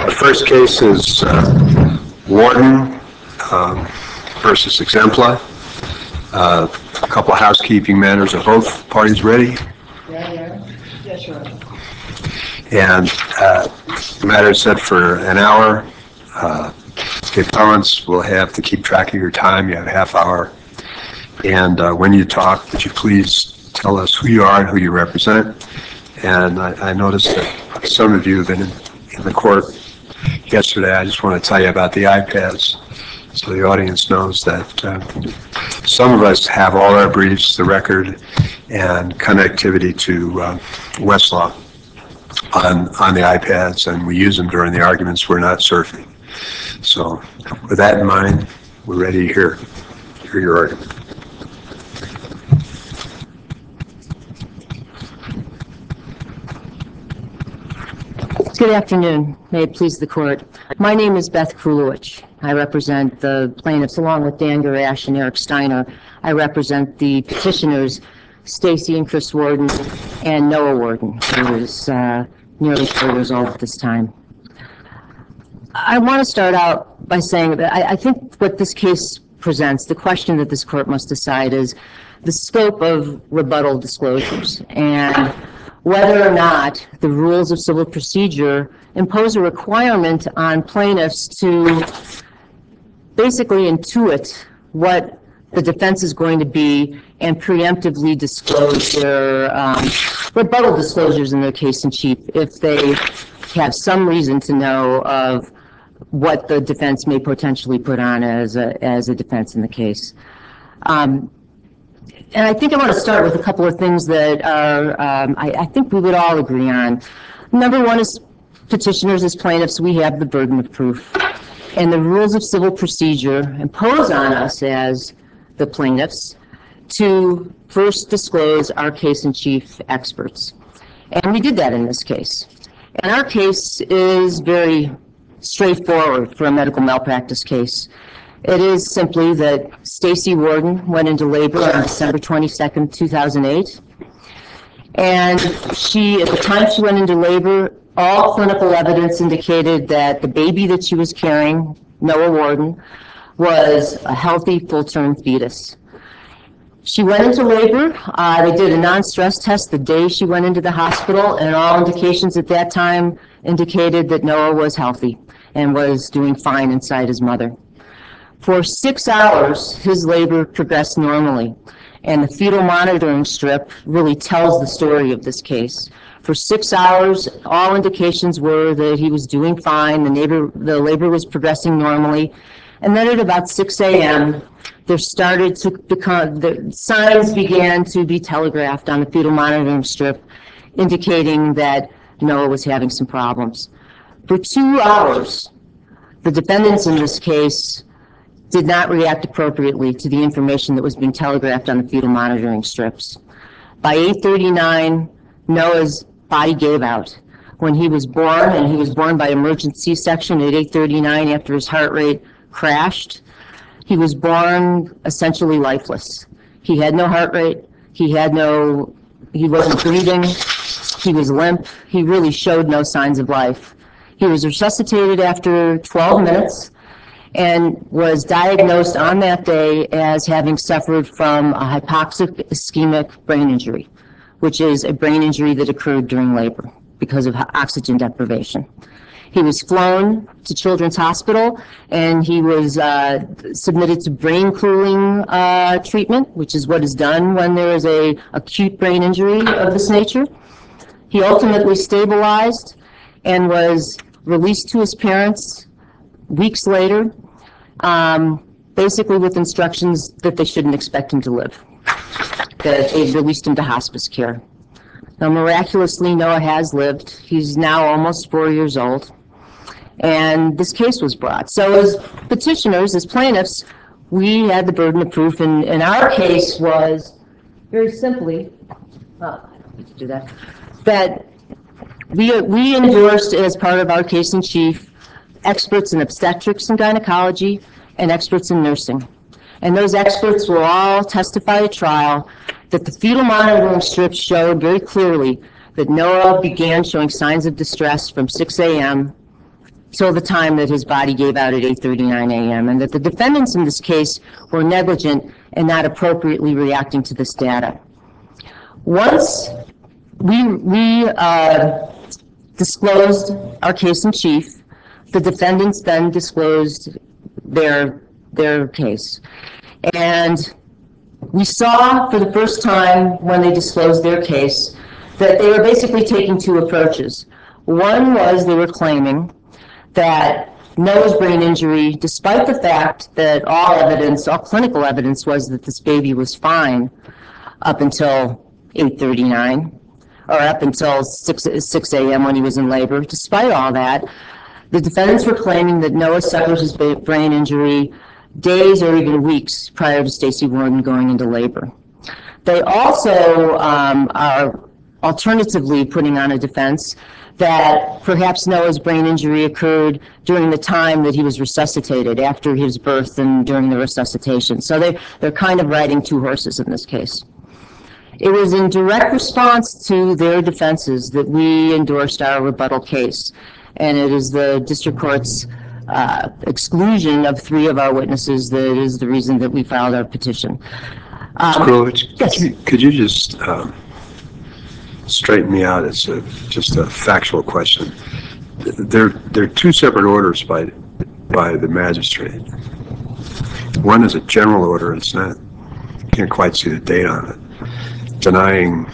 Our first case is Warden versus Exempla. A couple of housekeeping matters. Are both parties ready? Yeah, sure. And the matter is set for an hour. The appellants will have to keep track of your time. You have a half hour. And when you talk, would you please tell us who you are and who you represent? And I noticed that some of you have been in the court yesterday. I just want to tell you about the iPads so the audience knows that some of us have all our briefs, the record, and connectivity to Westlaw on the iPads, and we use them during the arguments. We're not surfing. So with that in mind, we're ready to hear your argument. Good afternoon. May it please the court. My name is Beth Krulowich. I represent the plaintiffs along with Dan Garash and Eric Steiner. I represent the petitioners, Stacy and Chris Warden and Noah Warden, who is nearly 4 years old at this time. I want to start out by saying that I think what this case presents, the question that this court must decide, is the scope of rebuttal disclosures and whether or not the rules of civil procedure impose a requirement on plaintiffs to basically intuit what the defense is going to be and preemptively disclose their rebuttal disclosures in their case in chief if they have some reason to know of what the defense may potentially put on as a defense in the case. And I think I want to start with a couple of things that are, I think we would all agree on. Number one is petitioners as plaintiffs, we have the burden of proof. And the rules of civil procedure impose on us as the plaintiffs to first disclose our case in chief experts. And we did that in this case. And our case is very straightforward for a medical malpractice case. It is simply that Stacy Warden went into labor on December 22nd, 2008. And she, at the time she went into labor, all clinical evidence indicated that the baby that she was carrying, Noah Warden, was a healthy full-term fetus. She went into labor. They did a non-stress test the day she went into the hospital, and all indications at that time indicated that Noah was healthy and was doing fine inside his mother. For 6 hours, his labor progressed normally, and the fetal monitoring strip really tells the story of this case. For 6 hours, all indications were that he was doing fine, the labor was progressing normally, and then at about 6 a.m., the signs began to be telegraphed on the fetal monitoring strip, indicating that Noah was having some problems. For 2 hours, the defendants in this case did not react appropriately to the information that was being telegraphed on the fetal monitoring strips. By 8:39, Noah's body gave out. When he was born, and he was born by emergency C-section at 8:39 after his heart rate crashed, he was born essentially lifeless. He had no heart rate, he wasn't breathing, he was limp, he really showed no signs of life. He was resuscitated after 12 minutes and was diagnosed on that day as having suffered from a hypoxic ischemic brain injury, which is a brain injury that occurred during labor because of oxygen deprivation. He was flown to Children's Hospital, and he was submitted to brain cooling treatment, which is what is done when there is an acute brain injury of this nature. He ultimately stabilized and was released to his parents weeks later, basically with instructions that they shouldn't expect him to live, that they released him to hospice care. Now, miraculously, Noah has lived. He's now almost 4 years old, and this case was brought. So as petitioners, as plaintiffs, we had the burden of proof, and our case was very simply, I don't need to do that, that we endorsed as part of our case in chief experts in obstetrics and gynecology and experts in nursing. And those experts will all testify at trial that the fetal monitoring strips showed very clearly that Noah began showing signs of distress from 6 a.m. till the time that his body gave out at 8:39 a.m., and that the defendants in this case were negligent and not appropriately reacting to this data. Once we disclosed our case in chief, the defendants then disclosed their case. And we saw for the first time when they disclosed their case that they were basically taking two approaches. One was they were claiming that Noah's brain injury, despite the fact that all clinical evidence was that this baby was fine up until 8:39, or up until 6 a.m. when he was in labor, despite all that, the defendants were claiming that Noah suffered his brain injury days or even weeks prior to Stacey Warden going into labor. They also are alternatively putting on a defense that perhaps Noah's brain injury occurred during the time that he was resuscitated, after his birth and during the resuscitation. So they're kind of riding two horses in this case. It was in direct response to their defenses that we endorsed our rebuttal case, and it is the district court's exclusion of three of our witnesses that is the reason that we filed our petition. Ms. Krulowicz, Yes. could you just straighten me out? It's just a factual question. There are two separate orders by the magistrate. One is a general order. It's not, can't quite see the date on it, denying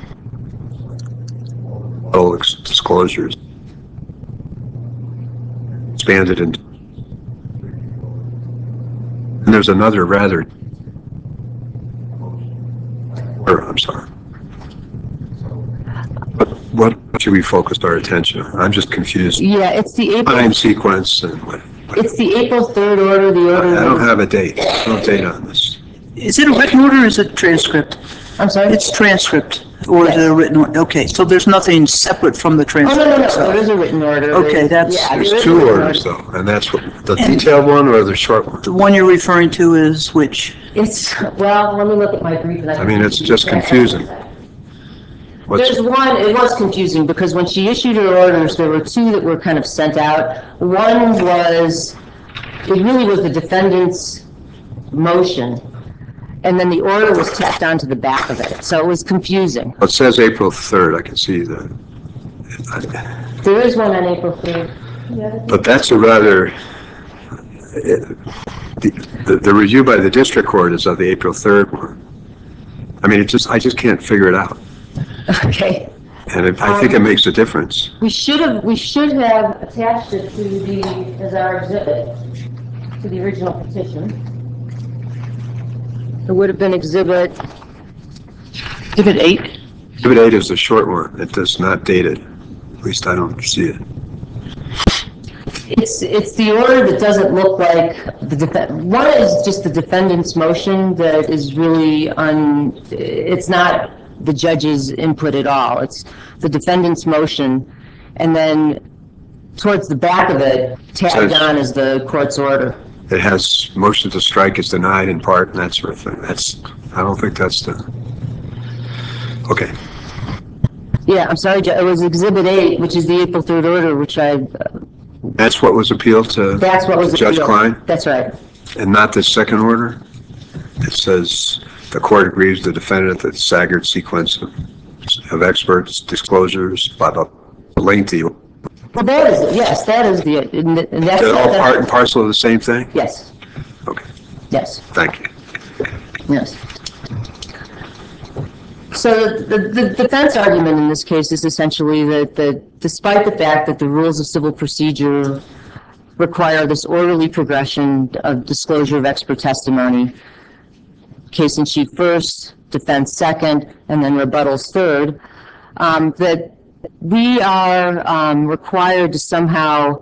all disclosures, expanded into. And there's another rather. I'm sorry. But what should we focus our attention on? I'm just confused. Yeah, it's the April. Time sequence and what. It's the April 3rd order. The order. I don't have a date. No date on this. Is it a written order or is it transcript? I'm sorry. It's transcript, or is it a written order? Okay, so there's nothing separate from the Oh, transcript. no. itself. There is a written order. Okay, that's- Yeah, there There's is a two written orders order. though, and that's what, the detailed one or the short one? The one you're referring to is which? Well, let me look at my brief. And I mean, it's just confusing. There's one, it was confusing because when she issued her orders, there were two that were kind of sent out. One was, it really was the defendant's motion, and then the order was tacked onto the back of it, so it was confusing. It says April 3rd, I can see that. There is one on April 3rd. But that's a rather, the review by the district court is of the April 3rd one. I mean, I just can't figure it out. Okay. And I think it makes a difference. We should have attached it to as our exhibit, to the original petition. It would have been exhibit 8? Exhibit 8 is the short one. It does not date it. At least I don't see it. It's the order that doesn't look like one is just the defendant's motion that is really it's not the judge's input at all. It's the defendant's motion, and then towards the back of it, tagged on is the court's order. It has motion to strike is denied in part and that sort of thing. I don't think that's the, okay. Yeah, I'm sorry, it was exhibit 8, which is the April 3rd order, which That's what was appealed to that's what was Judge appealed. Klein? That's right. And not the second order? It says the court agrees the defendant that staggered sequence of experts, disclosures, blah, blah, lengthy. Well, that is, yes, that is and that's. Is that all part and parcel of the same thing? Yes, Okay, yes, thank you. yes. So the defense argument in this case is essentially that despite the fact that the rules of civil procedure require this orderly progression of disclosure of expert testimony, case in chief first, defense second, and then rebuttals third, that we are required to somehow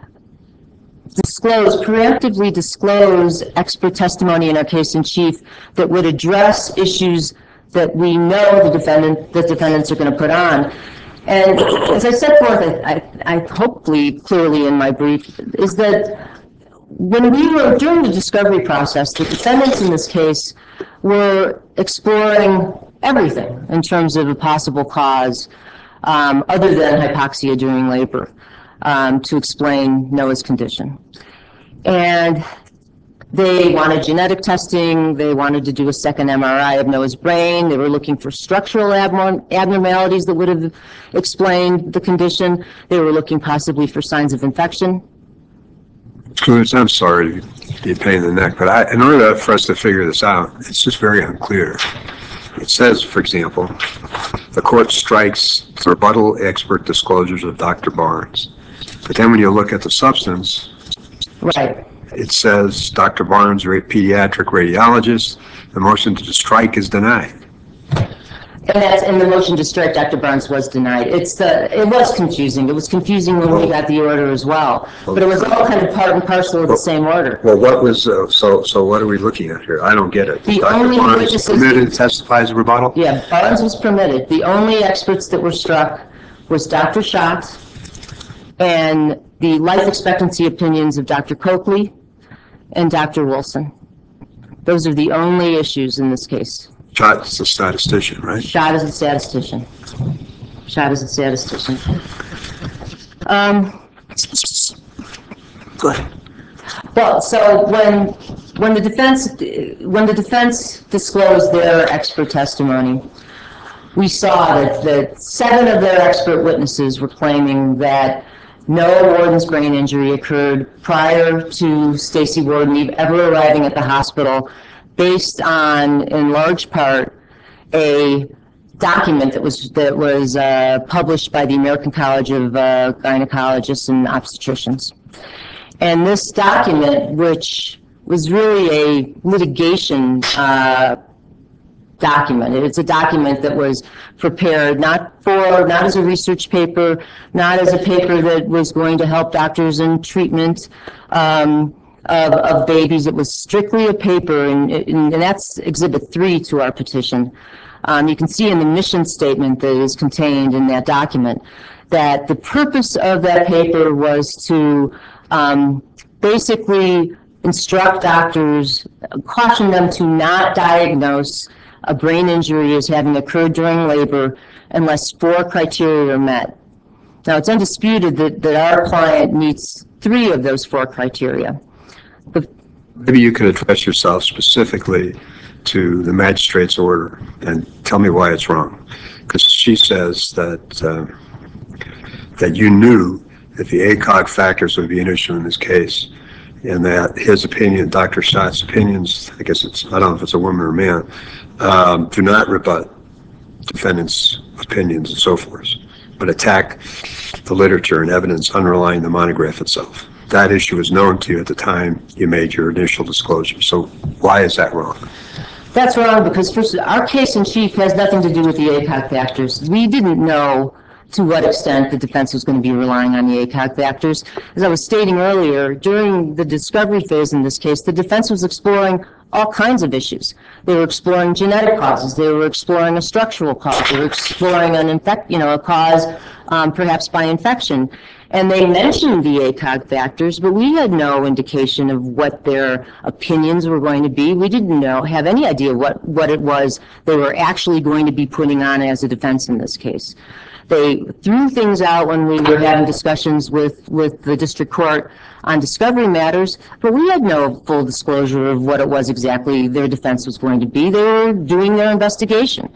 preemptively disclose expert testimony in our case in chief that would address issues that we know the defendants are going to put on. And as I set forth, I hopefully clearly in my brief, is that when we were during the discovery process, the defendants in this case were exploring everything in terms of a possible cause other than hypoxia during labor. to explain Noah's condition. And they wanted genetic testing. They wanted to do a second MRI of Noah's brain. They were looking for structural abnormalities that would have explained the condition. They were looking possibly for signs of infection. Clues, I'm sorry to be a pain in the neck, but in order for us to figure this out, it's just very unclear. It says, for example, the court strikes rebuttal expert disclosures of Dr. Barnes. But then when you look at the substance, Right. it says Dr. Barnes, pediatric radiologist, the motion to strike is denied. And the motion to strike Dr. Barnes was denied. It was confusing. It was confusing when we got the order as well. But it was all kind of part and parcel of the same order. Well, what was, so what are we looking at here? I don't get it. The Dr. only Barnes witnesses- permitted to testify as a rebuttal? Yeah, Barnes was permitted. The only experts that were struck was Dr. Schatz and the life expectancy opinions of Dr. Coakley and Dr. Wilson. Those are the only issues in this case. Schott is a statistician, right? Schott is a statistician. Schott is a statistician. Go ahead. Well, so when the defense disclosed their expert testimony, we saw that 7 of their expert witnesses were claiming that Noah Worden's brain injury occurred prior to Stacy Worden ever arriving at the hospital, based on, in large part, a document that was published by the American College of Gynecologists and Obstetricians. And this document, which was really a litigation document. It's a document that was prepared not as a research paper, not as a paper that was going to help doctors in treatment of babies. It was strictly a paper, and that's Exhibit 3 to our petition. You can see in the mission statement that is contained in that document that the purpose of that paper was to basically instruct doctors, caution them to not diagnose a brain injury as having occurred during labor unless 4 criteria are met. Now, it's undisputed that our client meets 3 of those 4 criteria. Maybe you could address yourself specifically to the magistrate's order and tell me why it's wrong. Because she says that you knew that the ACOG factors would be an issue in this case, and that his opinion, Dr. Schott's opinions, I don't know if it's a woman or a man, do not rebut defendants' opinions and so forth, but attack the literature and evidence underlying the monograph itself. That issue was known to you at the time you made your initial disclosure. So why is that wrong? That's wrong because, first, our case in chief has nothing to do with the ACOG factors. We didn't know to what extent the defense was going to be relying on the ACOG factors. As I was stating earlier, during the discovery phase in this case, the defense was exploring all kinds of issues. They were exploring genetic causes. They were exploring a structural cause. They were exploring a cause perhaps by infection. And they mentioned the ACOG factors, but we had no indication of what their opinions were going to be. We didn't have any idea what it was they were actually going to be putting on as a defense in this case. They threw things out when we were having discussions with the district court on discovery matters, but we had no full disclosure of what it was exactly their defense was going to be. They were doing their investigation.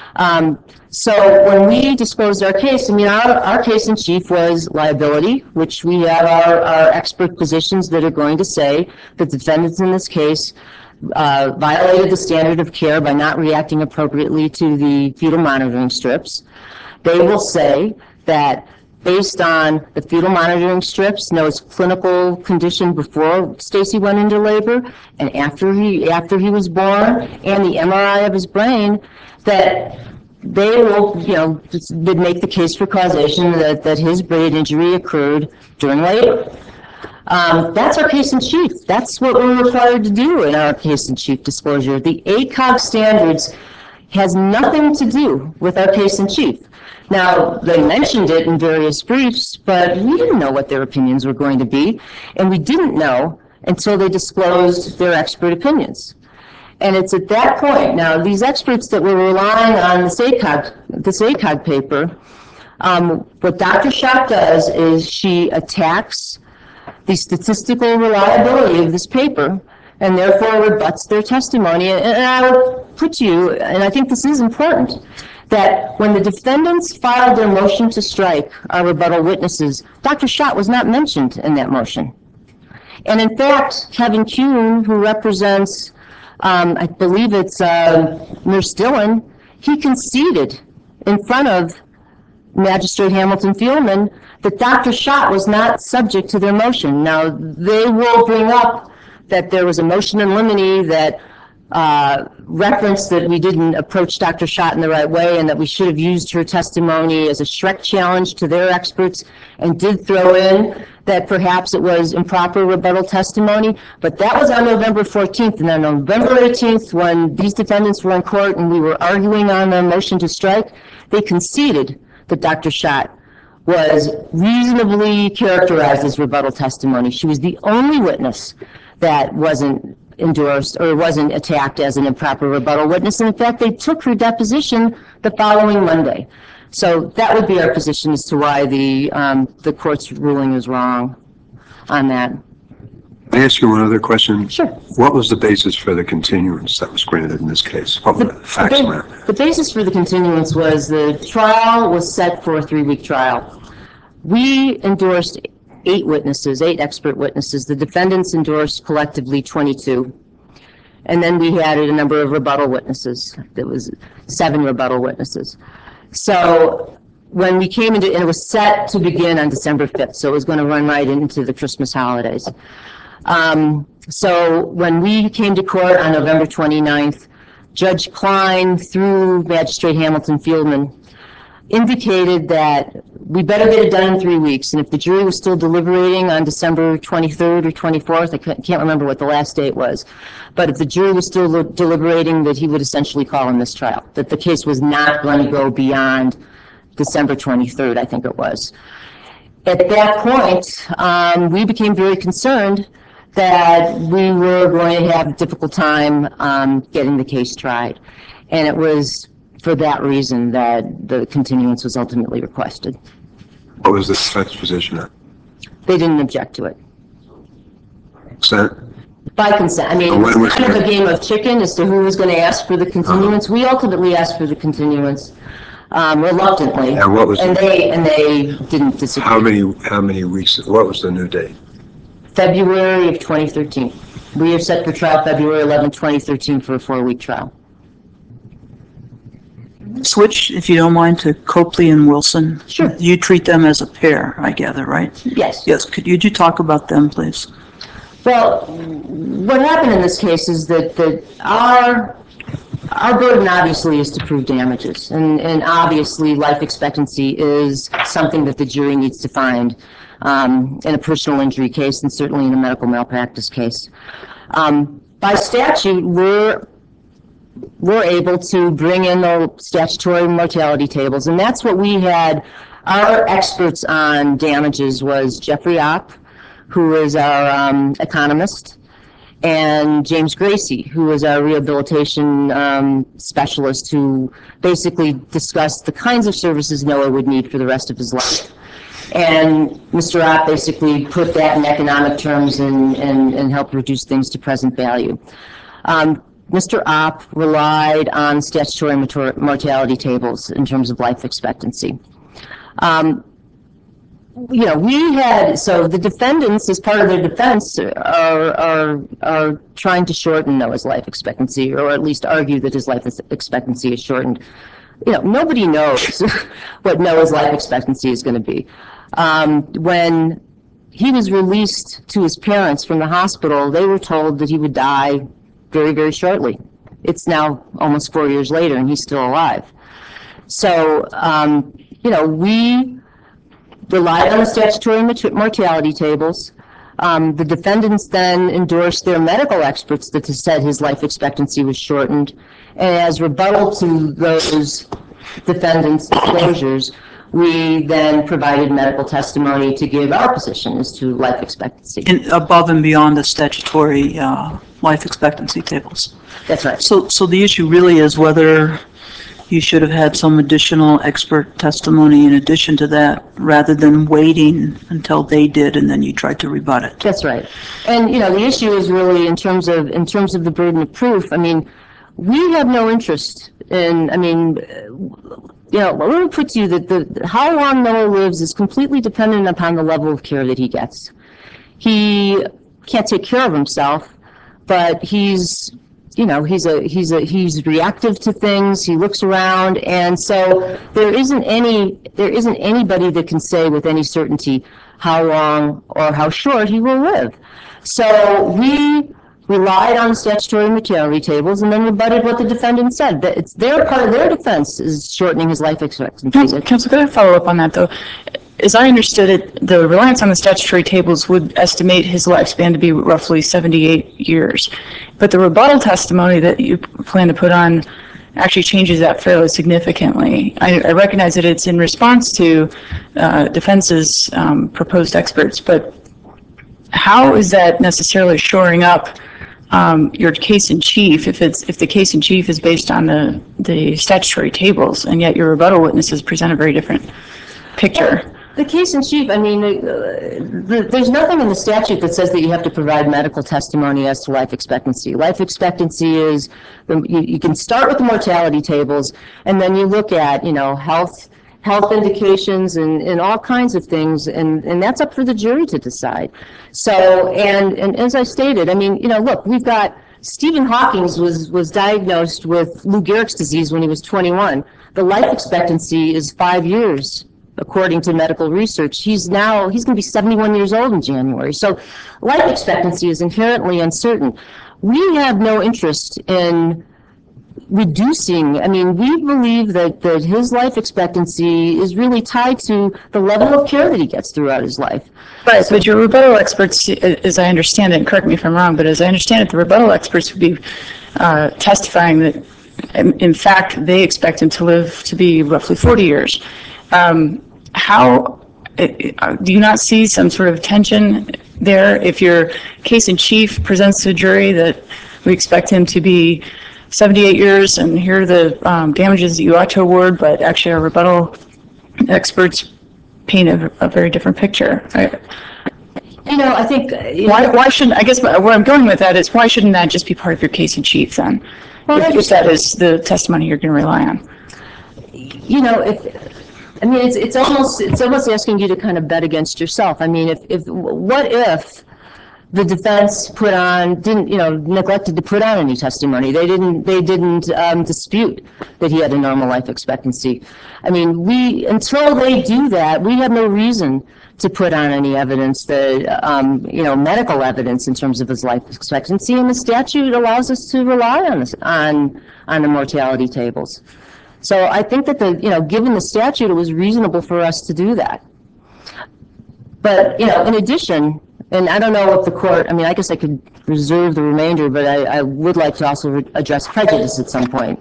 So when we disclosed our case, our case in chief was liability, which we have our expert positions that are going to say the defendants in this case violated the standard of care by not reacting appropriately to the fetal monitoring strips. They will say that based on the fetal monitoring strips, Noah's clinical condition before Stacy went into labor and after he was born, and the MRI of his brain, that they will, make the case for causation that his brain injury occurred during labor. That's our case in chief. That's what we're required to do in our case in chief disclosure. The ACOG standards has nothing to do with our case in chief. Now, they mentioned it in various briefs, but we didn't know what their opinions were going to be, and we didn't know until they disclosed their expert opinions. And it's at that point, now, these experts that were relying on this ACOG paper, What Dr. Schott does is she attacks the statistical reliability of this paper and therefore rebuts their testimony. And I would put to you, and I think this is important, that when the defendants filed their motion to strike our rebuttal witnesses, Dr. Schott was not mentioned in that motion. And in fact, Kevin Kuhn, who represents, I believe it's Nurse Dillon, he conceded in front of Magistrate Hamilton Fieldman that Dr. Schott was not subject to their motion. Now, they will bring up that there was a motion in limine that referenced that we didn't approach Dr. Schott in the right way and that we should have used her testimony as a Shrek challenge to their experts, and did throw in that perhaps it was improper rebuttal testimony. But that was on November 14th. And on November 18th, when these defendants were in court and we were arguing on the motion to strike, they conceded that Dr. Schott was reasonably characterized as rebuttal testimony. She was the only witness that wasn't endorsed or wasn't attacked as an improper rebuttal witness. And in fact, they took her deposition the following Monday. So that would be our position as to why the court's ruling is wrong on that. Can I ask you one other question? Sure. What was the basis for the continuance that was granted in this case? What were the facts around that? The basis for the continuance was the trial was set for a 3-week trial. We endorsed 8 witnesses, 8 expert witnesses. The defendants endorsed collectively 22. And then we added a number of rebuttal witnesses. There was 7 rebuttal witnesses. So when we came into, and it was set to begin on December 5th, so it was going to run right into the Christmas holidays. So when we came to court on November 29th, Judge Klein, through Magistrate Hamilton Fieldman, indicated that we better get it done in 3 weeks. And if the jury was still deliberating on December 23rd or 24th, I can't remember what the last date was, but if the jury was still deliberating, that he would essentially call a mistrial, that the case was not going to go beyond December 23rd, I think it was. At that point, we became very concerned that we were going to have a difficult time getting the case tried. And it was for that reason that the continuance was ultimately requested. What was the defense position then? They didn't object to it. Consent? By consent. I mean, it was kind of a game of chicken as to who was going to ask for the continuance. We ultimately asked for the continuance reluctantly. And what was they didn't disagree. How many weeks? What was the new date? February of 2013. We are set for trial February 11, 2013 for a 4-week trial. Switch, if you don't mind, to Copley and Wilson. Sure. You treat them as a pair, I gather, right? Yes. Yes. Could you talk about them, please? Well, what happened in this case is that our burden obviously is to prove damages, and obviously life expectancy is something that the jury needs to find in a personal injury case and certainly in a medical malpractice case. By statute, we're able to bring in the statutory mortality tables, and that's what we had. Our experts on damages was Jeffrey Opp, who is our economist, and James Gracie, who is our rehabilitation specialist, who basically discussed the kinds of services Noah would need for the rest of his life. And Mr. Opp basically put that in economic terms and helped reduce things to present value. Mr. Opp relied on statutory mortality tables in terms of life expectancy. So the defendants, as part of their defense, are trying to shorten Noah's life expectancy, or at least argue that his life expectancy is shortened. Nobody knows what Noah's life expectancy is going to be. When he was released to his parents from the hospital, they were told that he would die very, very shortly. It's now almost 4 years later, and he's still alive. So, we relied on the statutory mortality tables. The defendants then endorsed their medical experts that said his life expectancy was shortened. And as rebuttal to those defendants' disclosures, we then provided medical testimony to give our position as to life expectancy. Above and beyond the statutory life expectancy tables. That's right. So the issue really is whether you should have had some additional expert testimony in addition to that, rather than waiting until they did and then you tried to rebut it. That's right. And, the issue is really in terms of the burden of proof. I mean, we have no interest in, let me put to you that how long Noah lives is completely dependent upon the level of care that he gets. He can't take care of himself, but he's reactive to things. He looks around, and so there isn't anybody that can say with any certainty how long or how short he will live. So we relied on statutory mortality tables and then rebutted what the defendant said. That it's part of their defense is shortening his life expectancy. Counsel, could I follow up on that, though? As I understood it, the reliance on the statutory tables would estimate his lifespan to be roughly 78 years. But the rebuttal testimony that you plan to put on actually changes that fairly significantly. I recognize that it's in response to defense's proposed experts, but how is that necessarily shoring up your case in chief if the case in chief is based on the statutory tables, and yet your rebuttal witnesses present a very different picture? The case in chief, there's nothing in the statute that says that you have to provide medical testimony as to life expectancy. Life expectancy is, you can start with the mortality tables, and then you look at, health indications and all kinds of things, and that's up for the jury to decide. So, and as I stated, look, we've got Stephen Hawking was diagnosed with Lou Gehrig's disease when he was 21. The life expectancy is 5 years. According to medical research, he's going to be 71 years old in January. So life expectancy is inherently uncertain. We have no interest in reducing, we believe that his life expectancy is really tied to the level of care that he gets throughout his life. Right, but your rebuttal experts, as I understand it, and correct me if I'm wrong, but as I understand it, the rebuttal experts would be testifying that, in fact, they expect him to live to be roughly 40 years. How do you not see some sort of tension there if your case in chief presents to a jury that we expect him to be 78 years and here are the damages that you ought to award, but actually our rebuttal experts paint a very different picture? I think... Why shouldn't, I guess where I'm going with that is, why shouldn't that just be part of your case in chief then, if that is the testimony you're going to rely on? It's almost asking you to kind of bet against yourself. What if the defense neglected to put on any testimony? They didn't dispute that he had a normal life expectancy. Until they do that, we have no reason to put on any evidence that, medical evidence in terms of his life expectancy, and the statute allows us to rely on the mortality tables. So I think that given the statute, it was reasonable for us to do that. But, in addition, and I don't know if the court, I guess I could reserve the remainder, but I would like to also address prejudice at some point.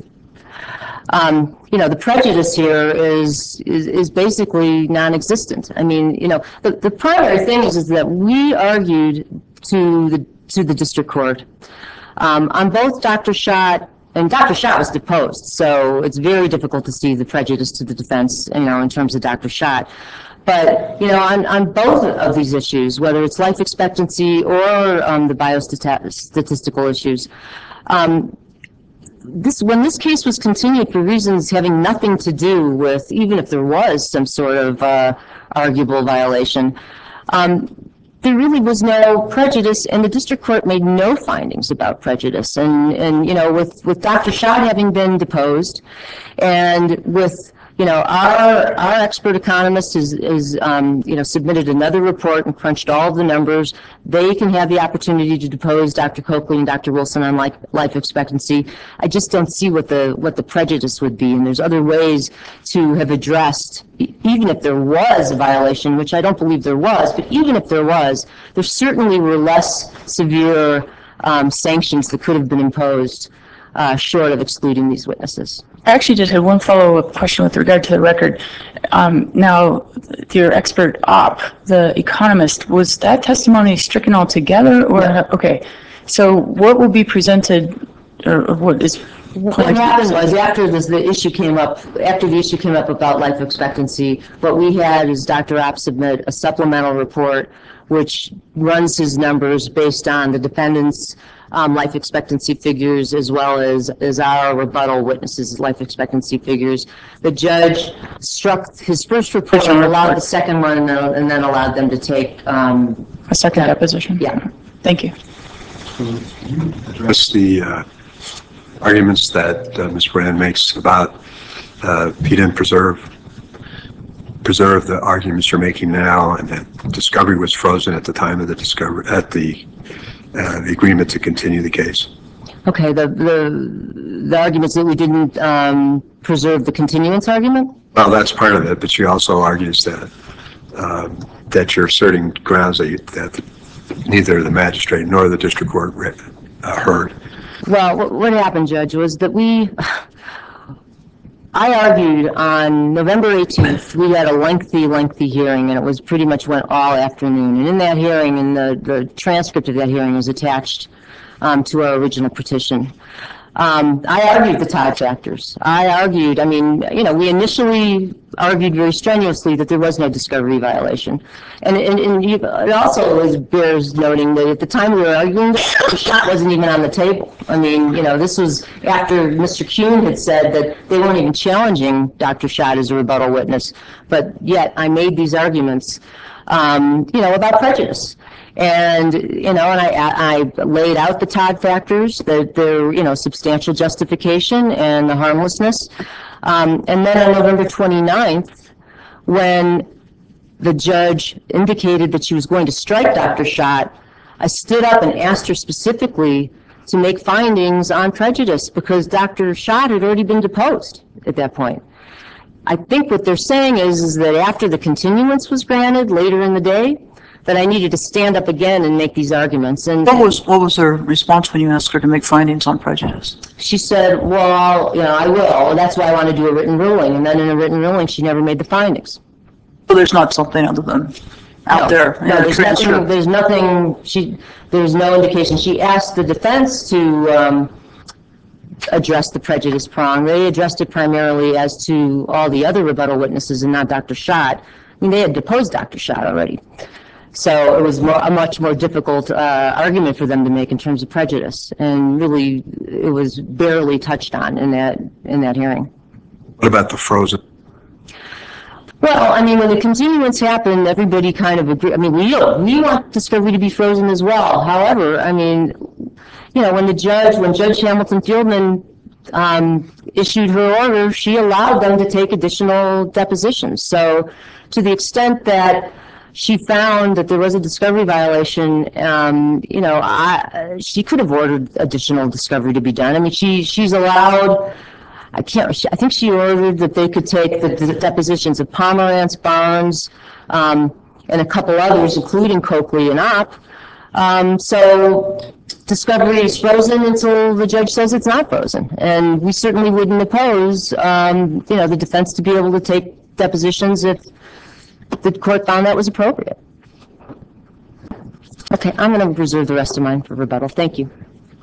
The prejudice here is basically non-existent. The primary thing is that we argued to the district court on both Dr. Schott. And Dr. Schott was deposed, so it's very difficult to see the prejudice to the defense, in terms of Dr. Schott. But, on both of these issues, whether it's life expectancy or the biostatistical issues, when this case was continued for reasons having nothing to do with, even if there was some sort of arguable violation, there really was no prejudice, and the district court made no findings about prejudice. And with Dr. Schott having been deposed, and with our expert economist is submitted another report and crunched all of the numbers. They can have the opportunity to depose Dr. Coakley and Dr. Wilson on life expectancy. I just don't see what the prejudice would be, and there's other ways to have addressed, even if there was a violation, which I don't believe there was, but even if there was, there certainly were less severe sanctions that could have been imposed short of excluding these witnesses. I actually just had one follow-up question with regard to the record. Now, your expert op, the economist, was that testimony stricken altogether? Or, yeah. Okay, so what will be presented, or what is What happened was the issue came up about life expectancy, what we had is Dr. Opp submit a supplemental report which runs his numbers based on the defendant's life expectancy figures as well as our rebuttal witnesses' life expectancy figures. The judge struck his first report, allowed the second one, and then allowed them to take A second deposition? Yeah. Thank you. Address the arguments that Ms. Brand makes about he didn't preserve the arguments you're making now, and that discovery was frozen at the time of the agreement to continue the case. Okay, the arguments that we didn't preserve the continuance argument? Well, that's part of it, but she also argues that that you're asserting grounds that neither the magistrate nor the district court heard. Well, what happened, Judge, was that I argued on November 18th, we had a lengthy hearing, and it was pretty much went all afternoon. And in that hearing, and the transcript of that hearing was attached to our original petition. I argued the Todd factors. We initially argued very strenuously that there was no discovery violation. And it also bears noting that at the time we were arguing, the shot wasn't even on the table. This was after Mr. Kuhn had said that they weren't even challenging Dr. Schott as a rebuttal witness. But yet I made these arguments, about prejudice. And, I laid out the Todd factors, their, substantial justification and the harmlessness. And then on November 29th, when the judge indicated that she was going to strike Dr. Schott, I stood up and asked her specifically to make findings on prejudice because Dr. Schott had already been deposed at that point. I think what they're saying is that after the continuance was granted later in the day, that I needed to stand up again and make these arguments. And What was her response when you asked her to make findings on prejudice? she said, well, I will. And that's why I want to do a written ruling. And then in a written ruling, she never made the findings. So there's not something other than out there in the transcript? There's nothing, there's no indication. She asked the defense to address the prejudice prong. They addressed it primarily as to all the other rebuttal witnesses and not Dr. Schott. They had deposed Dr. Schott already. So it was a much more difficult argument for them to make in terms of prejudice, and really it was barely touched on in that hearing. What about the frozen? Well, when the continuance happened, everybody kind of agreed. We want discovery to be frozen as well. However, when Judge Hamilton Fieldman issued her order, she allowed them to take additional depositions. So to the extent that she found that there was a discovery violation, she could have ordered additional discovery to be done. She's allowed, I think she ordered that they could take the depositions of Pomerantz, Barnes, and a couple others, including Coakley and Opp. So discovery is frozen until the judge says it's not frozen. And we certainly wouldn't oppose, the defense to be able to take depositions if the court found that was appropriate. Okay, I'm going to reserve the rest of mine for rebuttal. Thank you.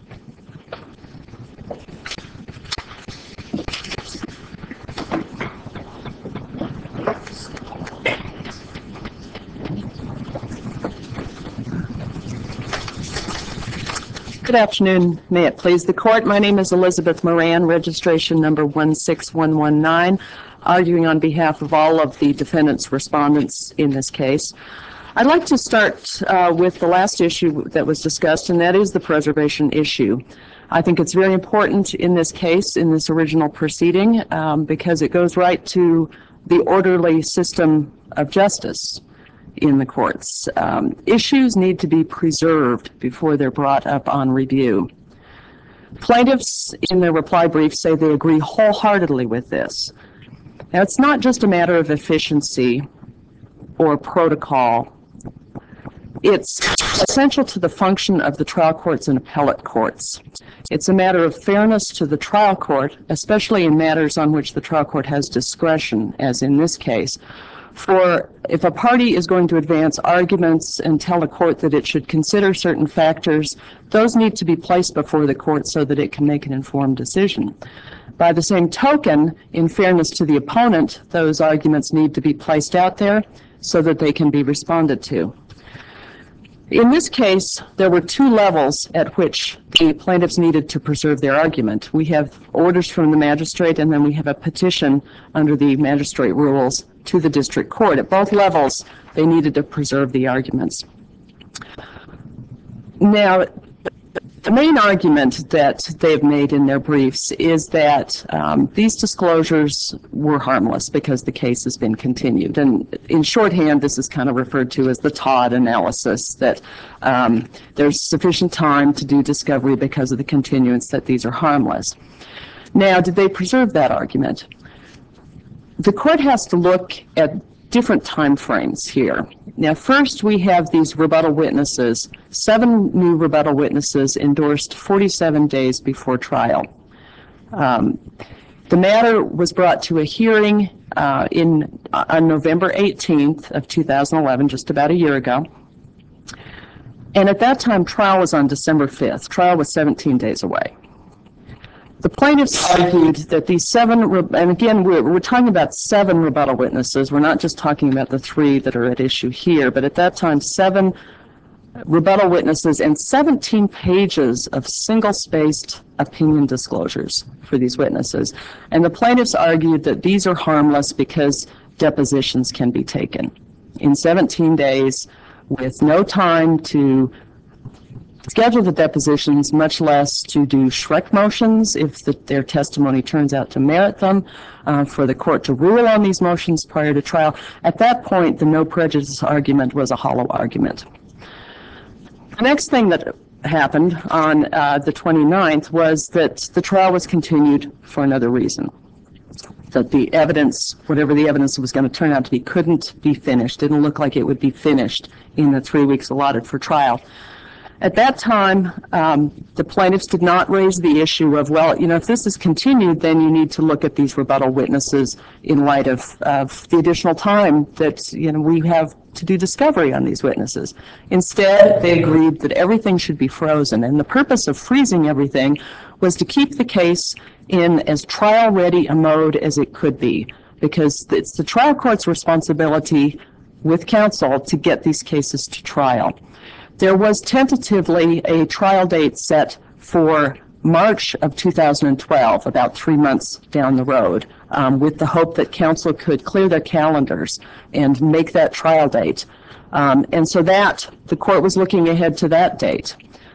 Good afternoon. May it please the court. My name is Elizabeth Moran, registration number 16119, arguing on behalf of all of the defendants' respondents in this case. I'd like to start with the last issue that was discussed, and that is the preservation issue. I think it's very important in this case, in this original proceeding, because it goes right to the orderly system of justice in the courts. Issues need to be preserved before they're brought up on review. Plaintiffs in their reply brief say they agree wholeheartedly with this. Now, it's not just a matter of efficiency or protocol. It's essential to the function of the trial courts and appellate courts. It's a matter of fairness to the trial court, especially in matters on which the trial court has discretion, as in this case. For if a party is going to advance arguments and tell the court that it should consider certain factors, those need to be placed before the court so that it can make an informed decision. By the same token, in fairness to the opponent, those arguments need to be placed out there so that they can be responded to. In this case, there were two levels at which the plaintiffs needed to preserve their argument. We have orders from the magistrate, and then we have a petition under the magistrate rules to the district court. At both levels, they needed to preserve the arguments. Now, the main argument that they've made in their briefs is that these disclosures were harmless because the case has been continued. And in shorthand, this is kind of referred to as the Todd analysis, that there's sufficient time to do discovery because of the continuance, that these are harmless. Now, did they preserve that argument? The court has to look at different time frames here. Now, first, we have these rebuttal witnesses. 7 new rebuttal witnesses endorsed 47 days before trial. The matter was brought to a hearing on November 18th of 2011, just about a year ago. And at that time, trial was on December 5th. Trial was 17 days away. The plaintiffs argued that these 7, and again, we're talking about 7 rebuttal witnesses. We're not just talking about the 3 that are at issue here, but at that time, 7 rebuttal witnesses and 17 pages of single-spaced opinion disclosures for these witnesses. And the plaintiffs argued that these are harmless because depositions can be taken in 17 days with no time to schedule the depositions, much less to do Shrek motions if their testimony turns out to merit them, for the court to rule on these motions prior to trial. At that point, the no prejudice argument was a hollow argument. The next thing that happened on the 29th was that the trial was continued for another reason. That the evidence, whatever the evidence was going to turn out to be, couldn't be finished. Didn't look like it would be finished in the 3 weeks allotted for trial. At that time, the plaintiffs did not raise the issue of, well, if this is continued, then you need to look at these rebuttal witnesses in light of the additional time that, we have to do discovery on these witnesses. Instead, they agreed that everything should be frozen. And the purpose of freezing everything was to keep the case in as trial-ready a mode as it could be, because it's the trial court's responsibility with counsel to get these cases to trial. There was tentatively a trial date set for March of 2012, about 3 months down the road, with the hope that counsel could clear their calendars and make that trial date. And so that, the court was looking ahead to that date.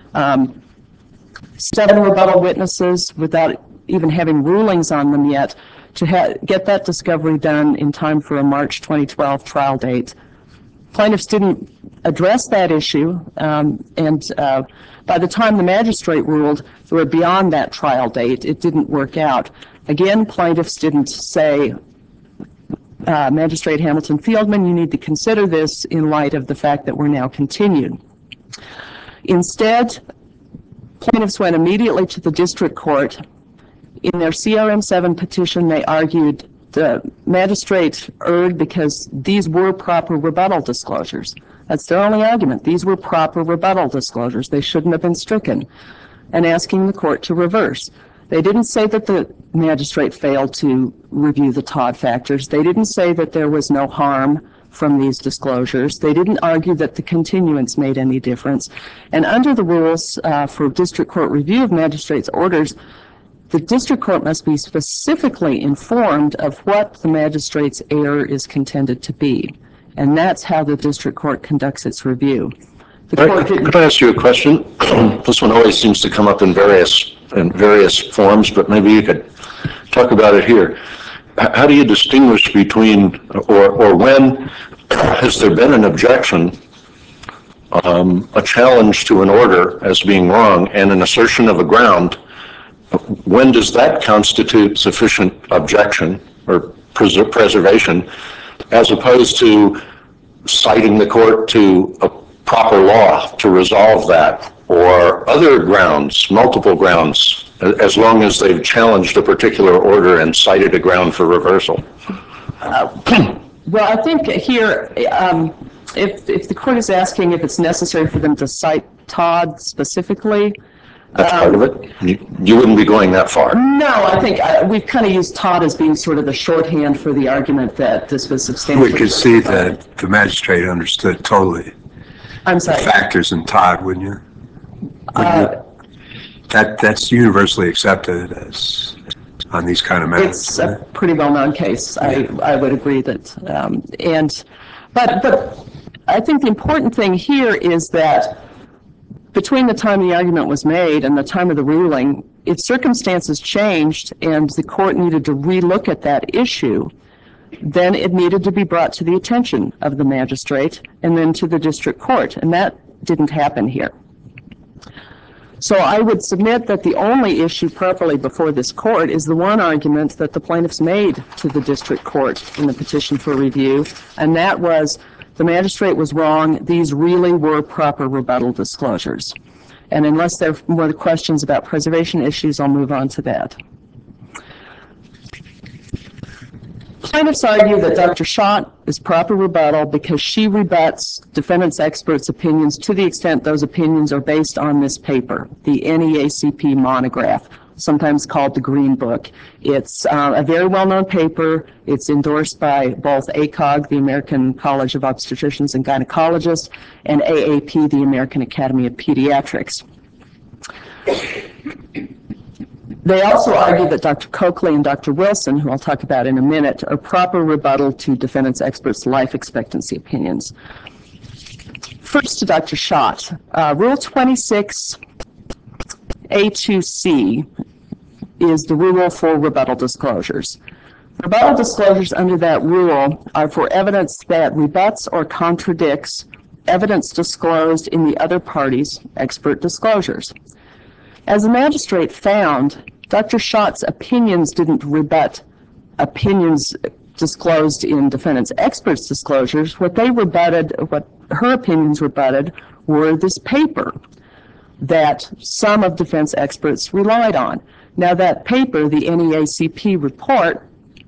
7 rebuttal witnesses without even having rulings on them yet, to get that discovery done in time for a March 2012 trial date. Plaintiffs didn't address that issue, and by the time the magistrate ruled, they were beyond that trial date. It didn't work out. Again, plaintiffs didn't say, Magistrate Hamilton Fieldman, you need to consider this in light of the fact that we're now continued. Instead, plaintiffs went immediately to the district court. In their CRM-7 petition, they argued the magistrate erred because these were proper rebuttal disclosures. That's their only argument. These were proper rebuttal disclosures. They shouldn't have been stricken, and asking the court to reverse. They didn't say that the magistrate failed to review the Todd factors. They didn't say that there was no harm from these disclosures. They didn't argue that the continuance made any difference. And under the rules for district court review of magistrates' orders, the district court must be specifically informed of what the magistrate's error is contended to be. And that's how the district court conducts its review. Could I ask you a question? This one always seems to come up in various forms, but maybe you could talk about it here. How do you distinguish between, or when has there been an objection, a challenge to an order as being wrong, and an assertion of a ground? When does that constitute sufficient objection or preservation, as opposed to citing the court to a proper law to resolve that, or other grounds, multiple grounds, as long as they've challenged a particular order and cited a ground for reversal? Well, I think here, if the court is asking if it's necessary for them to cite Todd specifically, That's part of it. You wouldn't be going that far. no, I think we've kind of used Todd as being sort of the shorthand for the argument that this was substantially. We could see that the magistrate understood totally I'm the sorry. factors in Todd, wouldn't you? That's universally accepted as on these kind of matters. It's a pretty well-known case. I would agree that, but I think the important thing here is that between the time the argument was made and the time of the ruling, if circumstances changed and the court needed to relook at that issue, then it needed to be brought to the attention of the magistrate and then to the district court, and that didn't happen here. So I would submit that the only issue properly before this court is the one argument that the plaintiffs made to the district court in the petition for review, and that was the magistrate was wrong. These really were proper rebuttal disclosures. And unless there are more questions about preservation issues, I'll move on to that. Plaintiffs argue that Dr. Schott is proper rebuttal because she rebuts defendants' experts' opinions to the extent those opinions are based on this paper, the NEACP monograph, sometimes called the Green Book. It's a very well-known paper. It's endorsed by both ACOG, the American College of Obstetricians and Gynecologists, and AAP, the American Academy of Pediatrics. They also argue that Dr. Coakley and Dr. Wilson, who I'll talk about in a minute, are proper rebuttal to defendants' experts' life expectancy opinions. First to Dr. Schott. Rule 26A2C is the rule for rebuttal disclosures. Rebuttal disclosures under that rule are for evidence that rebuts or contradicts evidence disclosed in the other party's expert disclosures. As the magistrate found, Dr. Schott's opinions didn't rebut opinions disclosed in defendants' experts' disclosures. What her opinions rebutted were this paper that some of defense experts relied on. Now that paper, the NEACP report,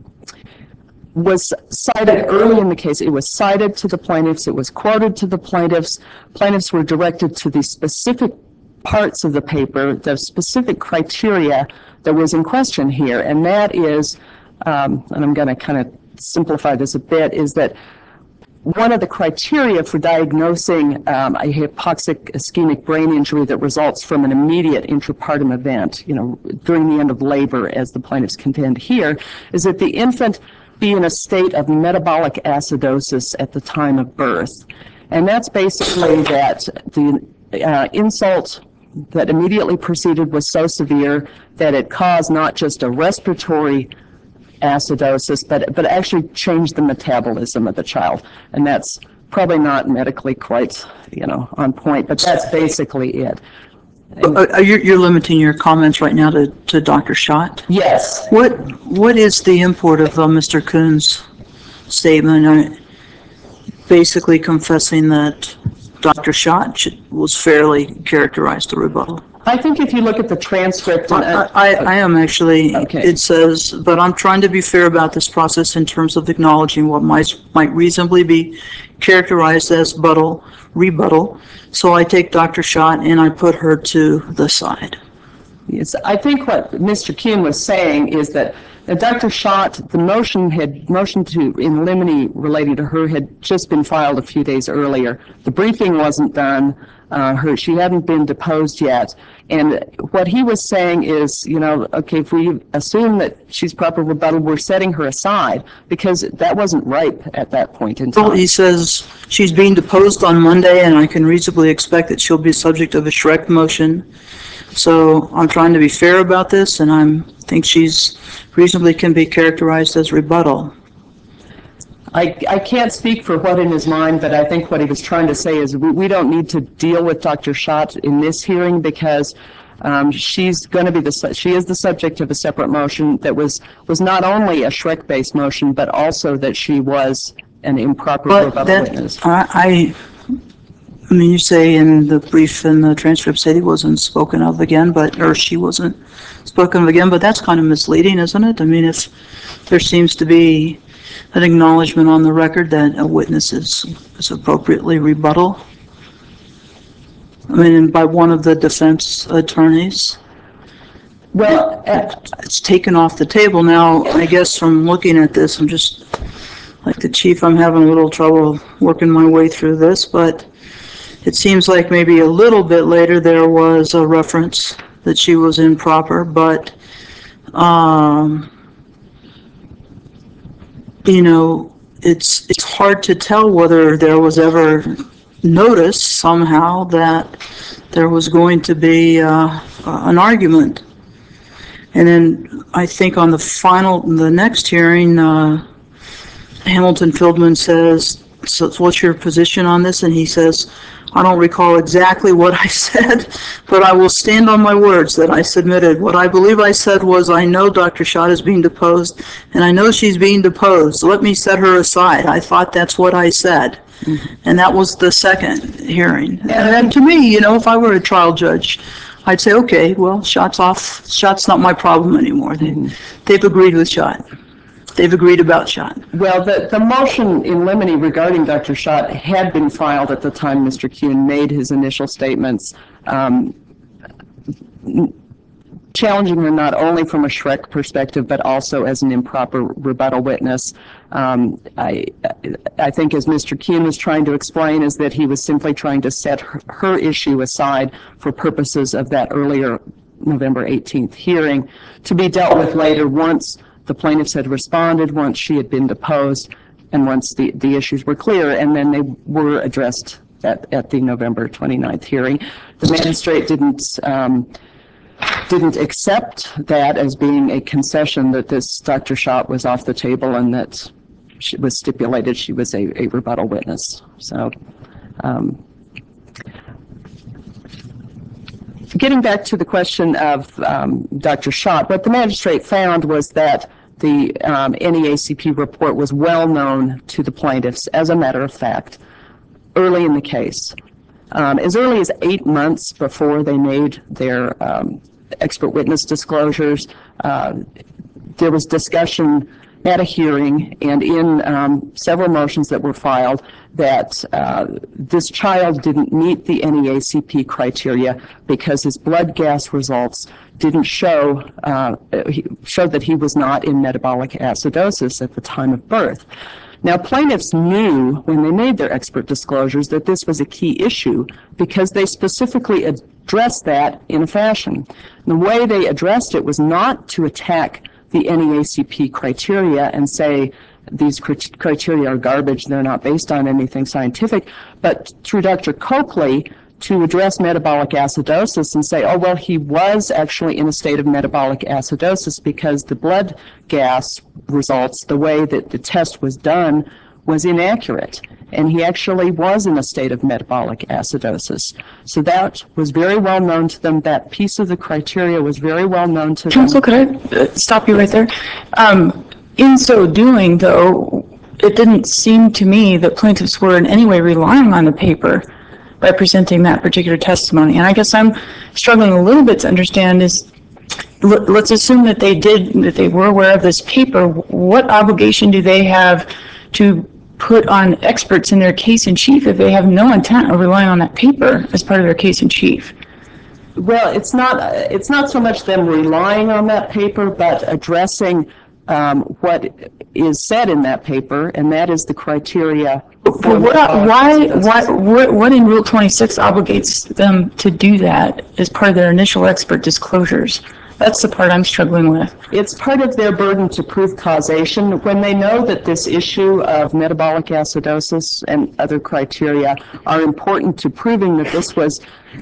was cited early in the case. It was cited to the plaintiffs. It was quoted to the plaintiffs. Plaintiffs were directed to the specific parts of the paper, the specific criteria that was in question here, and that is, and I'm going to kind of simplify this a bit, is that one of the criteria for diagnosing a hypoxic ischemic brain injury that results from an immediate intrapartum event, during the end of labor, as the plaintiffs contend here, is that the infant be in a state of metabolic acidosis at the time of birth. And that's basically that the insult that immediately preceded was so severe that it caused not just a respiratory acidosis, but actually changed the metabolism of the child. And that's probably not medically quite, on point, but that's basically it. You're limiting your comments right now to Dr. Schott? Yes. What is the import of Mr. Kuhn's statement? Basically confessing that Dr. Schott was fairly characterized the rebuttal. I think if you look at the transcript... I am actually, okay. It says, but I'm trying to be fair about this process in terms of acknowledging what might reasonably be characterized as rebuttal. So I take Dr. Schott and I put her to the side. Yes, I think what Mr. Kuhn was saying is that Dr. Schott, the motion to in limine related to her had just been filed a few days earlier. The briefing wasn't done. She hadn't been deposed yet. And what he was saying is, okay, if we assume that she's proper rebuttal, we're setting her aside because that wasn't ripe at that point in time. Well, he says she's being deposed on Monday and I can reasonably expect that she'll be subject of a Schreck motion. So I'm trying to be fair about this, and I think she's reasonably can be characterized as rebuttal. I can't speak for what in his mind, but I think what he was trying to say is we don't need to deal with Dr. Schott in this hearing because she's going to be she is the subject of a separate motion that was not only a Schreck-based motion, but also that she was an improper rebuttal witness. I mean, you say in the brief and the transcript said he wasn't spoken of again, or she wasn't spoken of again, but that's kind of misleading, isn't it? I mean, if there seems to be an acknowledgement on the record that a witness is appropriately rebuttal. I mean, by one of the defense attorneys. Well, It's taken off the table now. I guess from looking at this, I'm just, like the chief, I'm having a little trouble working my way through this, but it seems like maybe a little bit later there was a reference that she was improper, but, you know, it's hard to tell whether there was ever notice somehow that there was going to be an argument. And then I think on the next hearing, Hamilton Fieldman says, so what's your position on this? And he says, I don't recall exactly what I said, but I will stand on my words that I submitted. What I believe I said was, I know Dr. Schott is being deposed, and I know she's being deposed. Let me set her aside. I thought that's what I said. And that was the second hearing. And to me, you know, if I were a trial judge, I'd say, okay, well, Schott's off. Schott's not my problem anymore. They've agreed with Schott. They've agreed about Schott. well, the motion in limine regarding Dr. Schott had been filed at the time Mr. Kuhn made his initial statements, challenging her not only from a Schreck perspective, but also as an improper rebuttal witness. I think, as Mr. Kuhn was trying to explain, is that he was simply trying to set her issue aside for purposes of that earlier November 18th hearing to be dealt with later once the plaintiffs had responded, once she had been deposed, and once the issues were clear, and then they were addressed at the November 29th hearing. The magistrate didn't accept that as being a concession that this Dr. Schott was off the table and that she was stipulated she was a rebuttal witness. So, getting back to the question of Dr. Schott, what the magistrate found was that the NEACP report was well known to the plaintiffs, as a matter of fact, early in the case. As early as 8 months before they made their expert witness disclosures, there was discussion at a hearing and in several motions that were filed that this child didn't meet the NEACP criteria because his blood gas results didn't showed that he was not in metabolic acidosis at the time of birth. Now, plaintiffs knew when they made their expert disclosures that this was a key issue because they specifically addressed that in a fashion. The way they addressed it was not to attack the NEACP criteria and say these criteria are garbage, they're not based on anything scientific, but through Dr. Coakley to address metabolic acidosis and say, oh, well, he was actually in a state of metabolic acidosis because the blood gas results, the way that the test was done, was inaccurate. And he actually was in a state of metabolic acidosis. So that was very well known to them. That piece of the criteria was very well known to them. Counsel, could I stop you right there? In so doing, though, it didn't seem to me that plaintiffs were in any way relying on the paper by presenting that particular testimony. And I guess I'm struggling a little bit to understand is, let's assume that they were aware of this paper. What obligation do they have to put on experts in their case in chief if they have no intent of relying on that paper as part of their case in chief? Well, it's not so much them relying on that paper, but addressing what is said in that paper, and that is the criteria. But what in Rule 26 obligates them to do that as part of their initial expert disclosures? That's the part I'm struggling with. It's part of their burden to prove causation. When they know that this issue of metabolic acidosis and other criteria are important to proving that this was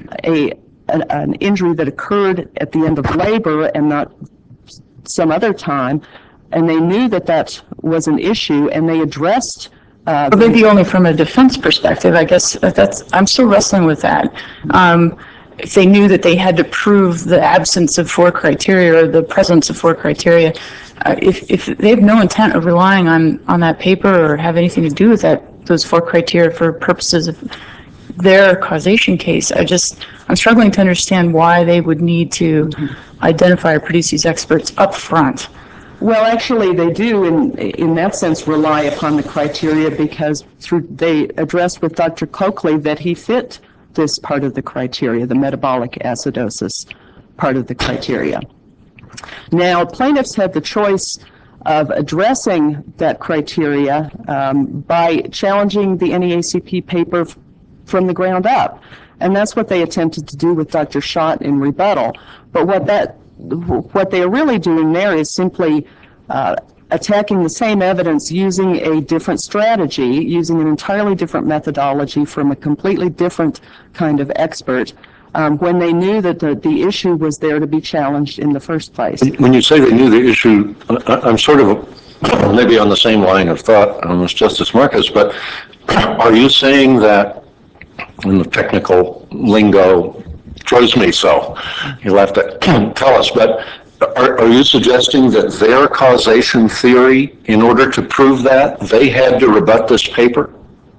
an injury that occurred at the end of labor and not some other time, and they knew that that was an issue, and they addressed But maybe only from a defense perspective, I guess I'm still wrestling with that. If they knew that they had to prove the absence of 4 criteria or the presence of 4 criteria, if they have no intent of relying on that paper or have anything to do with those 4 criteria for purposes of their causation case. I'm struggling to understand why they would need to identify or produce these experts up front. Well, actually, they do, in that sense, rely upon the criteria because they addressed with Dr. Coakley that he fit this part of the criteria, the metabolic acidosis part of the criteria. Now, plaintiffs had the choice of addressing that criteria by challenging the NEACP paper from the ground up. And that's what they attempted to do with Dr. Schott in rebuttal. But what they are really doing there is simply attacking the same evidence using a different strategy, using an entirely different methodology from a completely different kind of expert, when they knew that the issue was there to be challenged in the first place. When you say they knew the issue, I'm sort of maybe on the same line of thought as Justice Marcus, but are you saying that, in the technical lingo, throws me so, you'll have to tell us, but are you suggesting that their causation theory, in order to prove that, they had to rebut this paper?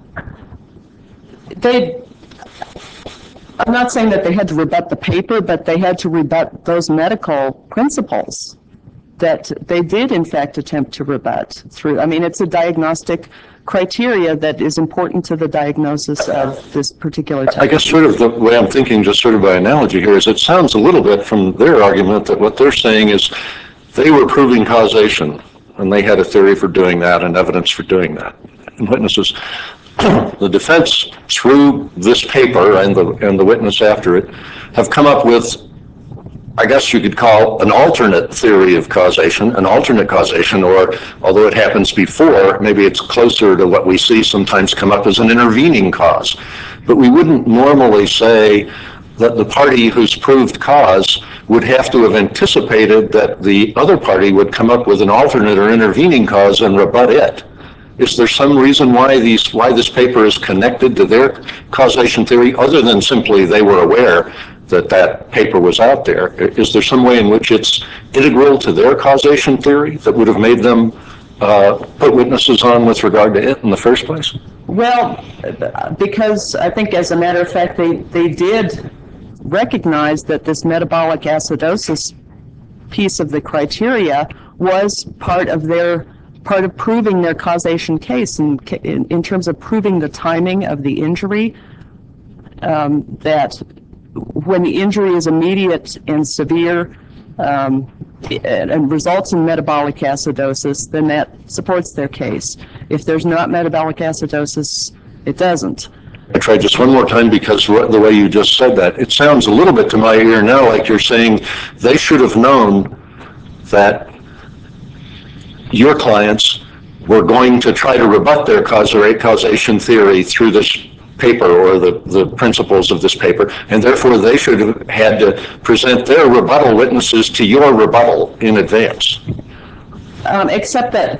I'm not saying that they had to rebut the paper, but they had to rebut those medical principles that they did, in fact, attempt to rebut through. I mean, it's a diagnostic criteria that is important to the diagnosis of this particular type. I guess sort of the way I'm thinking, just sort of by analogy here, is it sounds a little bit from their argument that what they're saying is they were proving causation, and they had a theory for doing that and evidence for doing that. And witnesses, the defense, through this paper and the witness after it, have come up with, I guess you could call, an alternate theory of causation, an alternate causation, or although it happens before, maybe it's closer to what we see sometimes come up as an intervening cause. But we wouldn't normally say that the party who's proved cause would have to have anticipated that the other party would come up with an alternate or intervening cause and rebut it. Is there some reason why this paper is connected to their causation theory, other than simply they were aware that paper was out there? Is there some way in which it's integral to their causation theory that would have made them put witnesses on with regard to it in the first place? Well, because I think, as a matter of fact, they did recognize that this metabolic acidosis piece of the criteria was part of proving their causation case, in terms of proving the timing of the injury, that when the injury is immediate and severe and results in metabolic acidosis, then that supports their case. If there's not metabolic acidosis, it doesn't. I tried just one more time, because the way you just said that, it sounds a little bit to my ear now like you're saying they should have known that your clients were going to try to rebut their causation theory through this paper or the principles of this paper, and therefore they should have had to present their rebuttal witnesses to your rebuttal in advance. Except that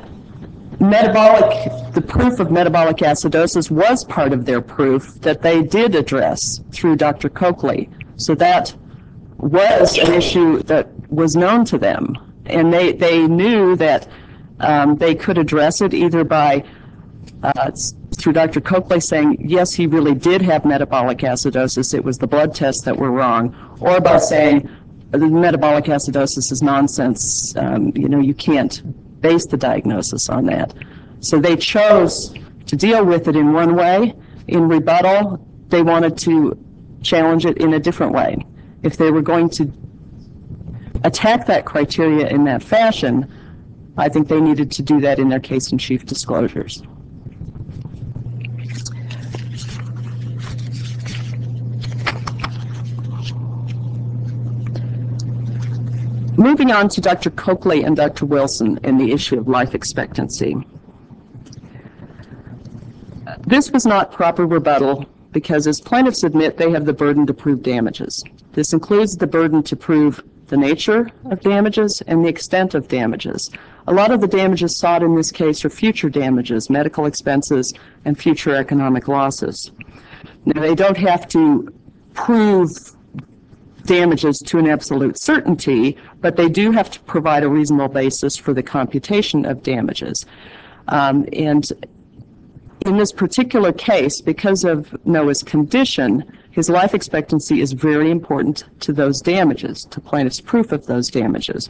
the proof of metabolic acidosis was part of their proof that they did address through Dr. Coakley. So that was an issue that was known to them, and they knew that they could address it either by through Dr. Coakley saying, yes, he really did have metabolic acidosis, it was the blood tests that were wrong, or by saying the metabolic acidosis is nonsense, you can't base the diagnosis on that. So they chose to deal with it in one way. In rebuttal, they wanted to challenge it in a different way. If they were going to attack that criteria in that fashion, I think they needed to do that in their case-in-chief disclosures. Moving on to Dr. Coakley and Dr. Wilson and the issue of life expectancy. This was not proper rebuttal because, as plaintiffs admit, they have the burden to prove damages. This includes the burden to prove the nature of damages and the extent of damages. A lot of the damages sought in this case are future damages, medical expenses, and future economic losses. Now, they don't have to prove damages to an absolute certainty, but they do have to provide a reasonable basis for the computation of damages. And in this particular case, because of Noah's condition, his life expectancy is very important to those damages, to plaintiff's proof of those damages.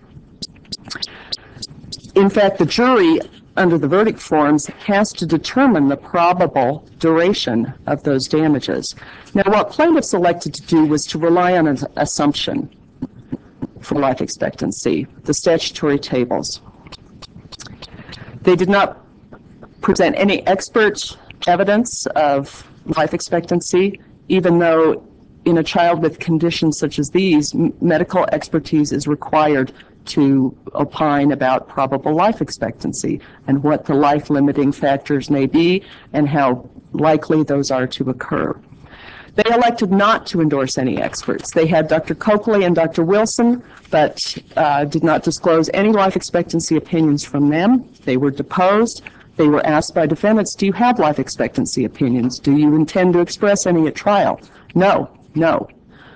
In fact, the jury, under the verdict forms, has to determine the probable duration of those damages. Now, what plaintiffs elected to do was to rely on an assumption for life expectancy, the statutory tables. They did not present any expert evidence of life expectancy, even though in a child with conditions such as these, medical expertise is required to opine about probable life expectancy and what the life-limiting factors may be and how likely those are to occur. They elected not to endorse any experts. They had Dr. Coakley and Dr. Wilson, but did not disclose any life expectancy opinions from them. They were deposed. They were asked by defendants, do you have life expectancy opinions? Do you intend to express any at trial? No, no.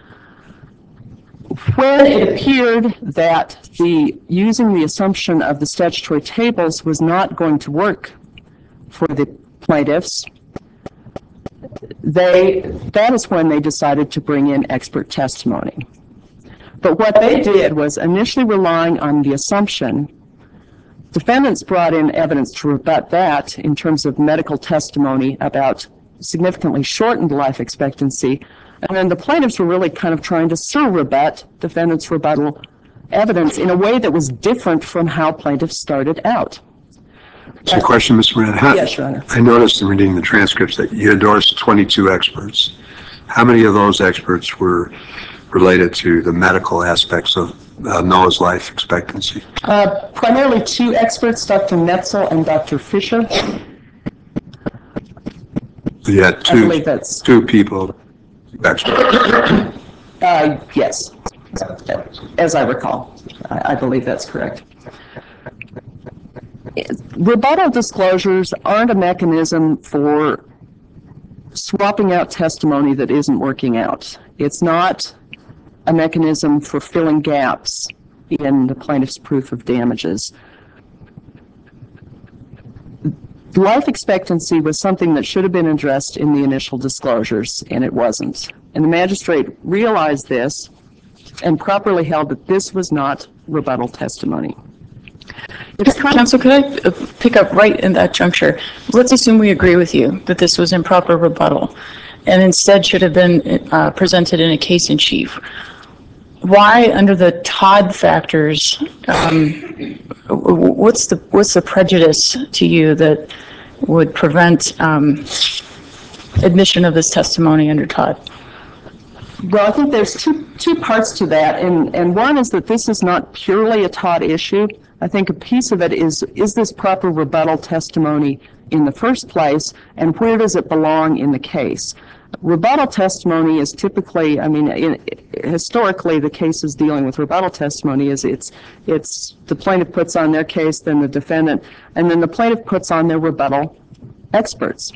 When it appeared that using the assumption of the statutory tables was not going to work for the plaintiffs, that is when they decided to bring in expert testimony. But what they did was initially relying on the assumption. Defendants brought in evidence to rebut that in terms of medical testimony about significantly shortened life expectancy. And then the plaintiffs were really kind of trying to rebut defendants' rebuttal evidence in a way that was different from how plaintiffs started out. It's a question, Ms. Moran. Yes, Your Honor. I noticed in reading the transcripts that you endorsed 22 experts. How many of those experts were related to the medical aspects of Noah's life expectancy? Primarily two experts, Dr. Netzel and Dr. Fisher. You had I believe that's... two people, experts. Yes, as I recall. I believe that's correct. Rebuttal disclosures aren't a mechanism for swapping out testimony that isn't working out. It's not a mechanism for filling gaps in the plaintiff's proof of damages. Life expectancy was something that should have been addressed in the initial disclosures, and it wasn't. And the magistrate realized this and properly held that this was not rebuttal testimony. Counsel, could I pick up right in that juncture? Let's assume we agree with you that this was improper rebuttal and instead should have been presented in a case in chief. Why, under the Todd factors, what's the prejudice to you that would prevent admission of this testimony under Todd? Well, I think there's two parts to that, and one is that this is not purely a Todd issue. I think a piece of it is this proper rebuttal testimony in the first place, and where does it belong in the case? Rebuttal testimony is typically, historically, the cases dealing with rebuttal testimony is it's the plaintiff puts on their case, then the defendant, and then the plaintiff puts on their rebuttal experts.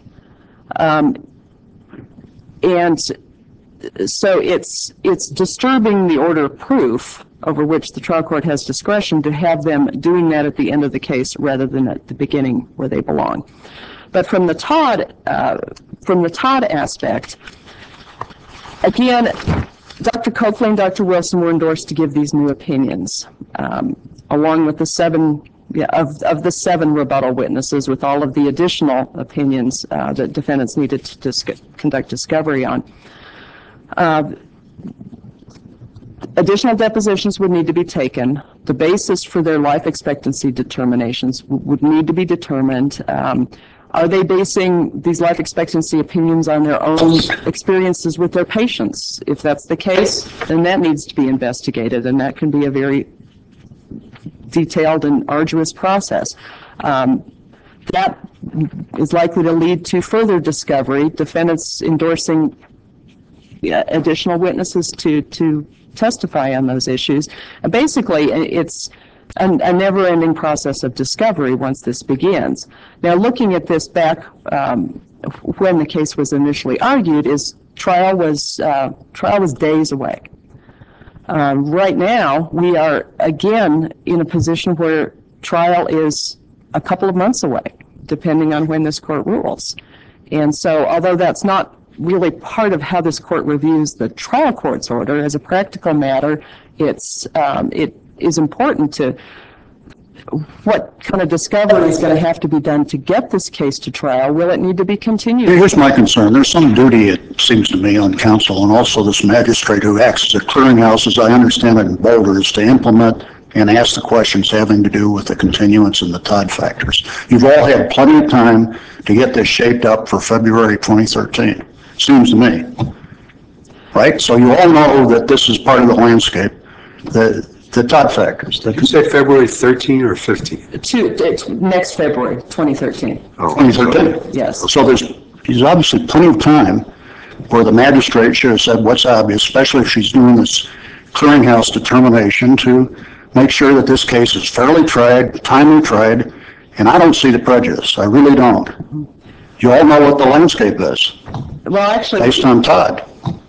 And so it's disturbing the order of proof over which the trial court has discretion to have them doing that at the end of the case rather than at the beginning where they belong. But from the Todd aspect, again, Dr. Coakley and Dr. Wilson were endorsed to give these new opinions, along with the seven rebuttal witnesses, with all of the additional opinions that defendants needed to conduct discovery on. Additional depositions would need to be taken. The basis for their life expectancy determinations would need to be determined. Are they basing these life expectancy opinions on their own experiences with their patients? If that's the case, then that needs to be investigated, and that can be a very detailed and arduous process. That is likely to lead to further discovery, defendants endorsing additional witnesses to testify on those issues. Basically, it's a never-ending process of discovery once this begins. Now, looking at this back when the case was initially argued, trial was days away. Right now, we are again in a position where trial is a couple of months away, depending on when this court rules. And so although that's not really part of how this court reviews the trial court's order, as a practical matter, it is important to what kind of discovery is going to have to be done to get this case to trial. Will it need to be continued? Here's my concern. There's some duty, it seems to me, on counsel and also this magistrate who acts as a clearinghouse, as I understand it in Boulder, is to implement and ask the questions having to do with the continuance and the Todd factors. You've all had plenty of time to get this shaped up for February 2013, seems to me. Right? So you all know that this is part of the landscape, the Todd factors. Did you say February 13 or 15? It's next February, 2013. Oh, 2013? Yes. So there's obviously plenty of time where the magistrate should have said what's obvious, especially if she's doing this clearinghouse determination to make sure that this case is fairly tried, timely tried, and I don't see the prejudice. I really don't. You all know what the landscape is, Well, actually, based on Todd.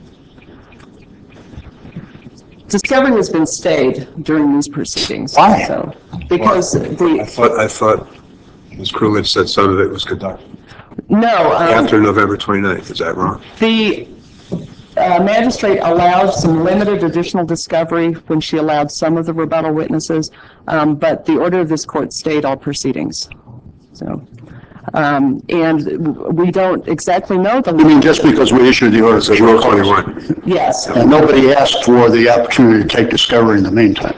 discovery has been stayed during these proceedings. Why? So, because I thought Ms. Krulitz said some of it was conducted no, after November 29th. Is that wrong? the magistrate allowed some limited additional discovery when she allowed some of the rebuttal witnesses, but the order of this court stayed all proceedings. So, and we don't exactly know the. You mean just because we issued the order? Rule 21. Yes. And nobody asked for the opportunity to take discovery in the meantime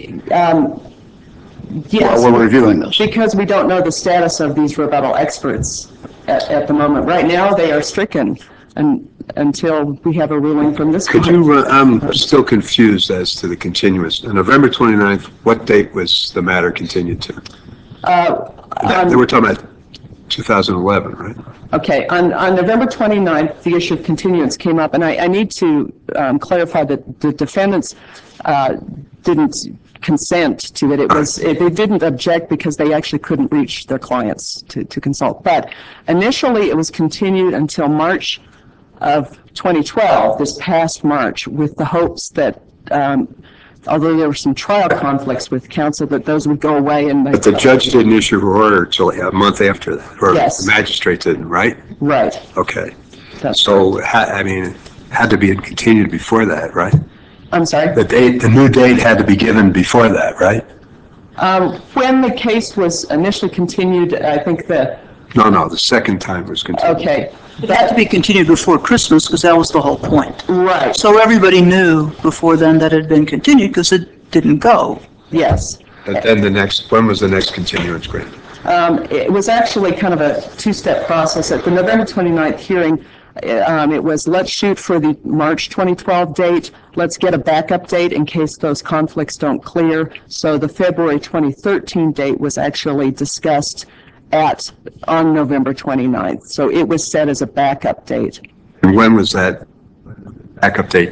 Yes. while we're reviewing this? Because we don't know the status of these rebuttal experts at the moment. Right now, they are stricken until we have a ruling from this court. Could you, I'm still confused as to the continuance. On November 29th, what date was the matter continued to? They were talking about 2011, right? Okay, on November 29th, the issue of continuance came up, and I need to clarify that the defendants didn't consent to it. It was, they didn't object because they actually couldn't reach their clients to consult. But initially, it was continued until March of 2012, this past March, with the hopes that, although there were some trial conflicts with counsel, that those would go away. And But the judge didn't issue her order until a month after that, or Yes. the magistrate didn't, right? Right. Okay. That's So, I mean, it had to be continued before that, right? I'm sorry? The new date had to be given before that, right? When the case was initially continued, I think No, the second time was continued. okay. It had to be continued before Christmas because that was the whole point. Right, So everybody knew before then that it had been continued because it didn't go. yes. But then when was the next continuance granted? It was actually kind of a two-step process. At the November 29th hearing, it was, let's shoot for the March 2012 date. Let's get a backup date in case those conflicts don't clear. So the February 2013 date was actually discussed on November 29th. So it was set as a backup date. And when was that backup date?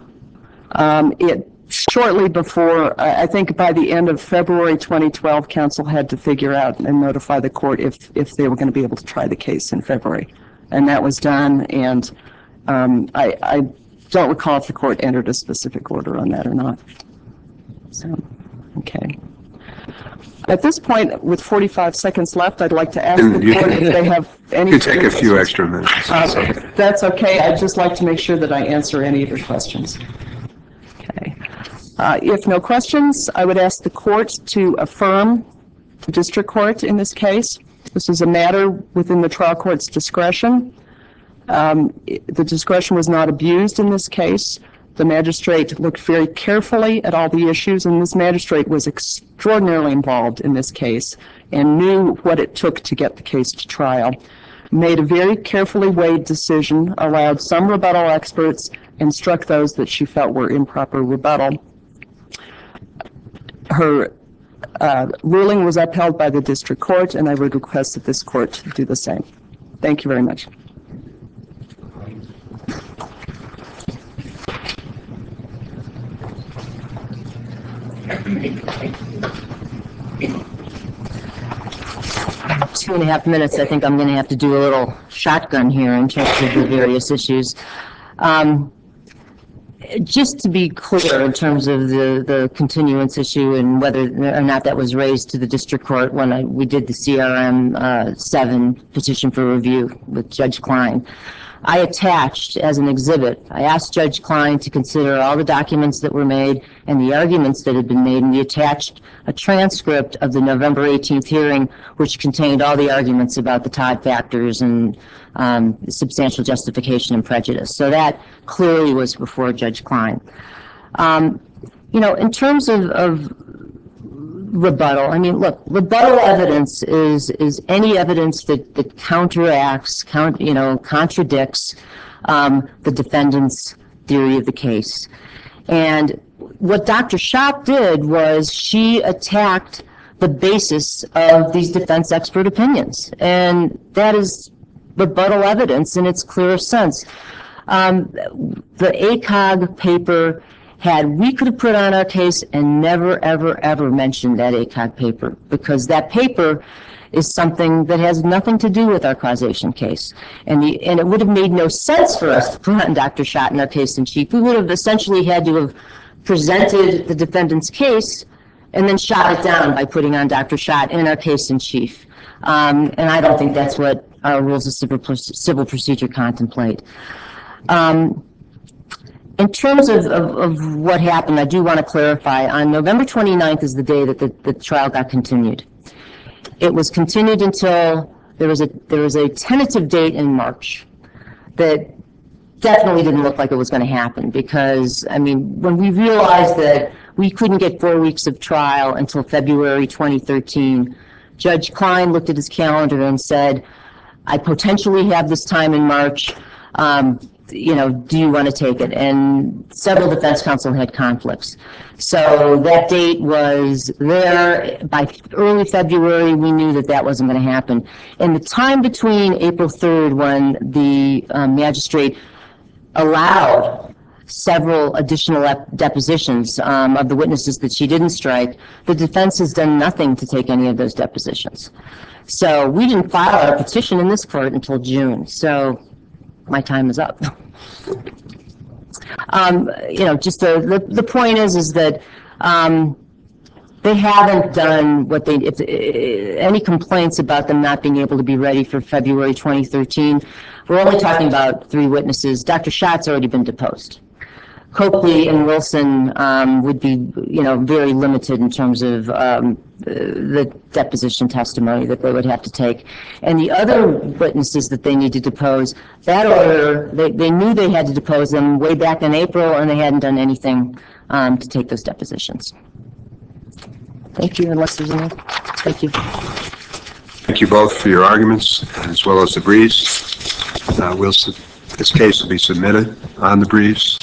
It shortly before, I think by the end of February 2012, counsel had to figure out and notify the court if they were going to be able to try the case in February. And that was done, and I don't recall if the court entered a specific order on that or not. So, okay. At this point, with 45 seconds left, I'd like to ask the court if they have any. You can take a few extra minutes. That's okay. I'd just like to make sure that I answer any of your questions. Okay. If no questions, I would ask the court to affirm the district court in this case. This is a matter within the trial court's discretion. The discretion was not abused in this case. The magistrate looked very carefully at all the issues, and this magistrate was extraordinarily involved in this case and knew what it took to get the case to trial. Made a very carefully weighed decision, allowed some rebuttal experts, and struck those that she felt were improper rebuttal. Her ruling was upheld by the district court, and I would request that this court do the same. Thank you very much. Two and a half minutes, I think I'm going to have to do a little shotgun here in terms of the various issues. just to be clear in terms of the continuance issue and whether or not that was raised to the district court when we did the CRM 7 petition for review with Judge Klein, I attached as an exhibit, I asked Judge Klein to consider all the documents that were made and the arguments that had been made, and he attached a transcript of the November 18th hearing, which contained all the arguments about the Todd factors and substantial justification and prejudice. So that clearly was before Judge Klein. In terms of rebuttal, I mean, look, rebuttal evidence is any evidence that counteracts, contradicts the defendant's theory of the case. And what Dr. Schott did was she attacked the basis of these defense expert opinions, and that is rebuttal evidence in its clearest sense. The ACOG paper we could have put on our case and never, ever, ever mentioned that ACOG paper, because that paper is something that has nothing to do with our causation case. And it would have made no sense for us to put on Dr. Schott in our case in chief. We would have essentially had to have presented the defendant's case and then shot it down by putting on Dr. Schott in our case in chief. And I don't think that's what our rules of civil procedure contemplate. In terms of what happened, I do want to clarify. On November 29th is the day that the trial got continued. It was continued until there was a tentative date in March that definitely didn't look like it was going to happen, because, I mean, when we realized that we couldn't get 4 weeks of trial until February 2013, Judge Klein looked at his calendar and said, I potentially have this time in March. Do you want to take it? And several defense counsel had conflicts. So that date was there. By early February, we knew that wasn't going to happen. In the time between April 3rd, when the magistrate allowed several additional depositions of the witnesses that she didn't strike, the defense has done nothing to take any of those depositions. So we didn't file our petition in this court until June. So my time is up. Just the point is that they haven't done what any complaints about them not being able to be ready for February 2013. We're only talking about 3 witnesses. Dr. Schott's already been deposed. Copley and Wilson would be, very limited in terms of the deposition testimony that they would have to take. And the other witnesses that they need to depose, that order, they knew they had to depose them way back in April, and they hadn't done anything to take those depositions. Thank you, unless there's any. Thank you. Thank you both for your arguments, as well as the briefs. This case will be submitted on the briefs.